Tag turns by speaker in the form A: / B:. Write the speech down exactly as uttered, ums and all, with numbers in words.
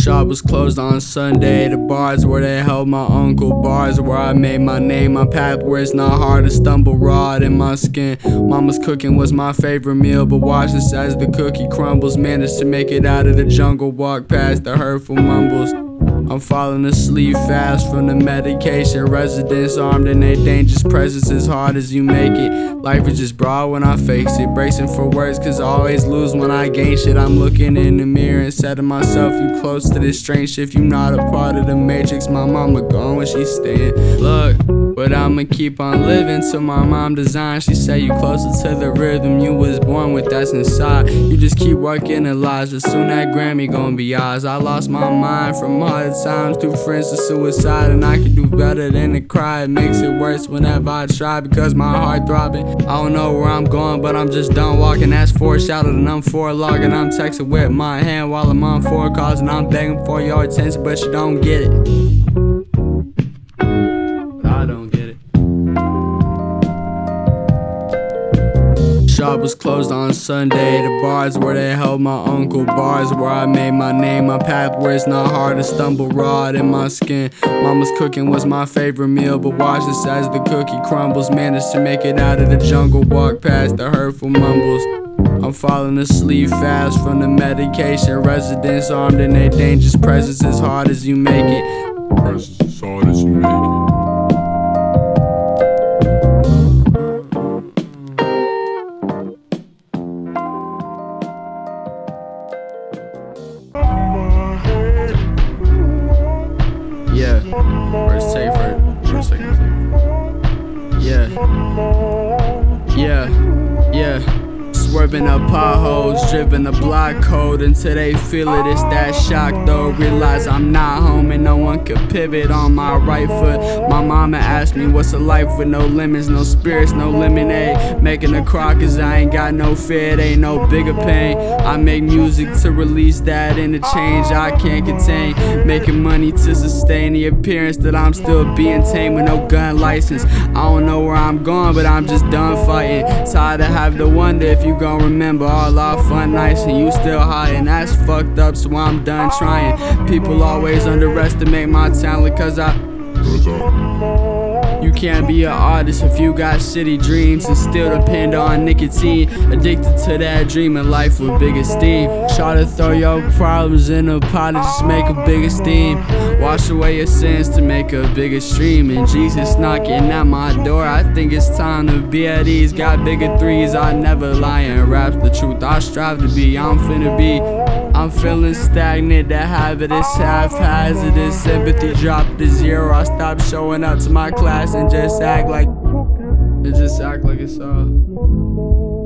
A: Shop was closed on Sunday. The bars where they held my uncle. Bars where I made my name. My path where it's not hard to stumble. Rod in my skin. Mama's cooking was my favorite meal, but watch this as the cookie crumbles. Managed to make it out of the jungle. Walk past the hurtful mumbles. I'm falling asleep fast from the medication. Residents armed in their dangerous presence. As hard as you make it, life is just broad when I face it. Bracing for words cause I always lose when I gain shit. I'm looking in the mirror and said to myself, you close to this strange shit. You not a part of the matrix. My mama gone when she staying. Look, but I'ma keep on living till my mom designed. She said you closer to the rhythm you was born with, that's inside. You just keep working the lies, but soon that Grammy gon' be ours. I lost my mind from hard times, through friends to suicide, and I can do better than to cry. It makes it worse whenever I try because my heart throbbing. I don't know where I'm going, but I'm just done walking. That's foreshadowed and I'm for logging. I'm texting with my hand while I'm on four calls, and I'm begging for your attention, but you don't get it. I don't get it. Shop was closed on Sunday. The bars where they held my uncle. Bars where I made my name. My path where it's not hard to stumble. Rod in my skin. Mama's cooking was my favorite meal, but watch this as the cookie crumbles. Managed to make it out of the jungle. Walk past the hurtful mumbles. I'm falling asleep fast from the medication. Residents armed in their dangerous presence. As hard as you make it.
B: Presence as hard as you make it.
A: Yeah, first take for first second take. Yeah, yeah, yeah. Swerving up potholes, driven the block code until they feel it. It's that shock though. Realize I'm not home and no one could pivot on my right foot. My mama asked me what's a life with no lemons, no spirits, no lemonade. Making a crock cause I ain't got no fear, it ain't no bigger pain. I make music to release that interchange I can't contain. Making money to sustain the appearance that I'm still being tamed with no gun license. I don't know where I'm going, but I'm just done fighting. Tired of have to wonder if you gon' remember all our fun nights and you still high, and that's fucked up, so I'm done trying. People always underestimate my talent cause I You can't be an artist if you got shitty dreams and still depend on nicotine. Addicted to that dream of life with big esteem. Try to throw your problems in a pot and just make a bigger steam. Wash away your sins to make a bigger stream. And Jesus knocking at my door, I think it's time to be at ease. Got bigger threes, I never lie and rap's the truth I strive to be. I'm finna be I'm feeling stagnant, the habit is half-hazardous. Sympathy dropped to zero. I stopped showing up to my class and just act like Just act like it's all